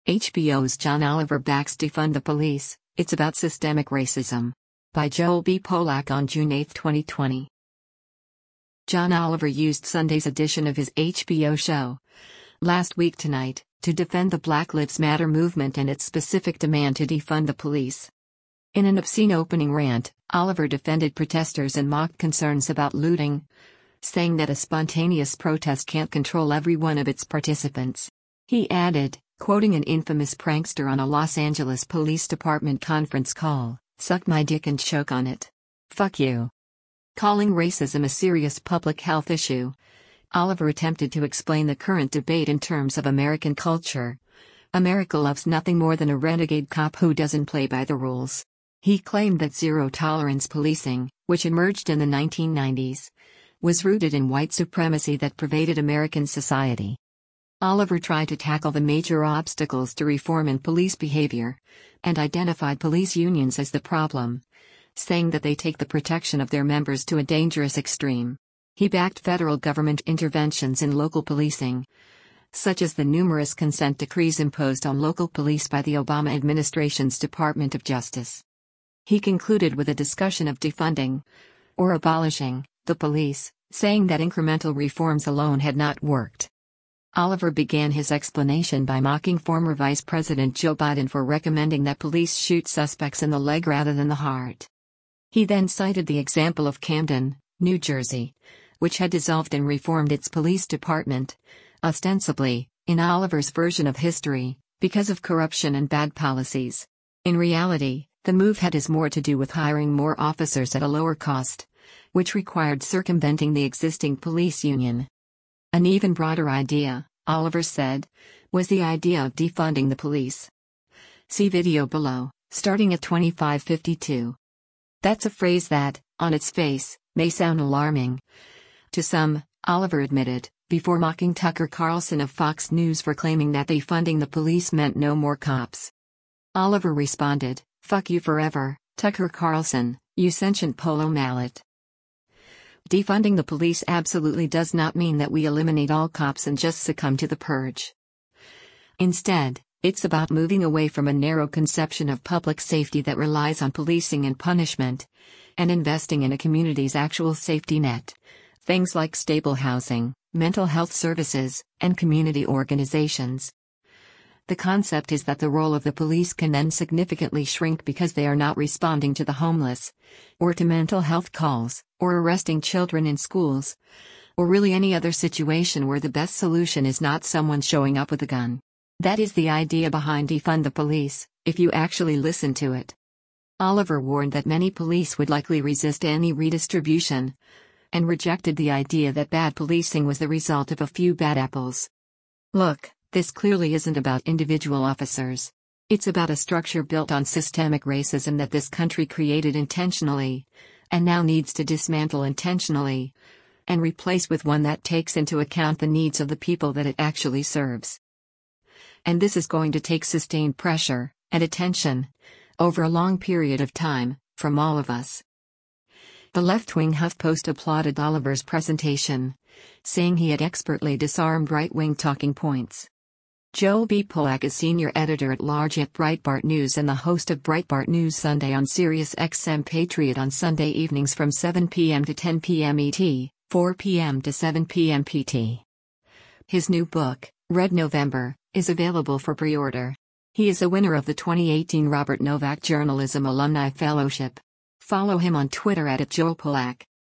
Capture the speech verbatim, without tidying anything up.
H B O's John Oliver backs Defund the Police, It's About Systemic Racism. By Joel B. Polak on June eighth, twenty twenty. John Oliver used Sunday's edition of his H B O show, Last Week Tonight, to defend the Black Lives Matter movement and its specific demand to defund the police. In an obscene opening rant, Oliver defended protesters and mocked concerns about looting, saying that a spontaneous protest can't control every one of its participants. He added, quoting an infamous prankster on a Los Angeles Police Department conference call, "Suck my dick and choke on it. Fuck you." Calling racism a serious public health issue, Oliver attempted to explain the current debate in terms of American culture. America loves nothing more than a renegade cop who doesn't play by the rules. He claimed that zero-tolerance policing, which emerged in the nineteen nineties, was rooted in white supremacy that pervaded American society. Oliver tried to tackle the major obstacles to reform in police behavior, and identified police unions as the problem, saying that they take the protection of their members to a dangerous extreme. He backed federal government interventions in local policing, such as the numerous consent decrees imposed on local police by the Obama administration's Department of Justice. He concluded with a discussion of defunding, or abolishing, the police, saying that incremental reforms alone had not worked. Oliver began his explanation by mocking former Vice President Joe Biden for recommending that police shoot suspects in the leg rather than the heart. He then cited the example of Camden, New Jersey, which had dissolved and reformed its police department, ostensibly, in Oliver's version of history, because of corruption and bad policies. In reality, the move had is more to do with hiring more officers at a lower cost, which required circumventing the existing police union. An even broader idea, Oliver said, was the idea of defunding the police. See video below, starting at twenty-five fifty-two. That's a phrase that, on its face, may sound alarming to some, Oliver admitted, before mocking Tucker Carlson of Fox News for claiming that defunding the police meant no more cops. Oliver responded, "Fuck you forever, Tucker Carlson, you sentient polo mallet. Defunding the police absolutely does not mean that we eliminate all cops and just succumb to the purge. Instead, it's about moving away from a narrow conception of public safety that relies on policing and punishment, and investing in a community's actual safety net. Things like stable housing, mental health services, and community organizations. The concept is that the role of the police can then significantly shrink because they are not responding to the homeless, or to mental health calls, or arresting children in schools, or really any other situation where the best solution is not someone showing up with a gun. That is the idea behind defund the police, if you actually listen to it." Oliver warned that many police would likely resist any redistribution, and rejected the idea that bad policing was the result of a few bad apples. "Look, this clearly isn't about individual officers. It's about a structure built on systemic racism that this country created intentionally, and now needs to dismantle intentionally, and replace with one that takes into account the needs of the people that it actually serves. And this is going to take sustained pressure, and attention, over a long period of time, from all of us." The left-wing HuffPost applauded Oliver's presentation, saying he had expertly disarmed right-wing talking points. Joel B. Polak is senior editor-at-large at Breitbart News and the host of Breitbart News Sunday on Sirius X M Patriot on Sunday evenings from seven p m to ten p m E T, four p m to seven p m P T. His new book, Red November, is available for pre-order. He is a winner of the twenty eighteen Robert Novak Journalism Alumni Fellowship. Follow him on Twitter at Joel Polak.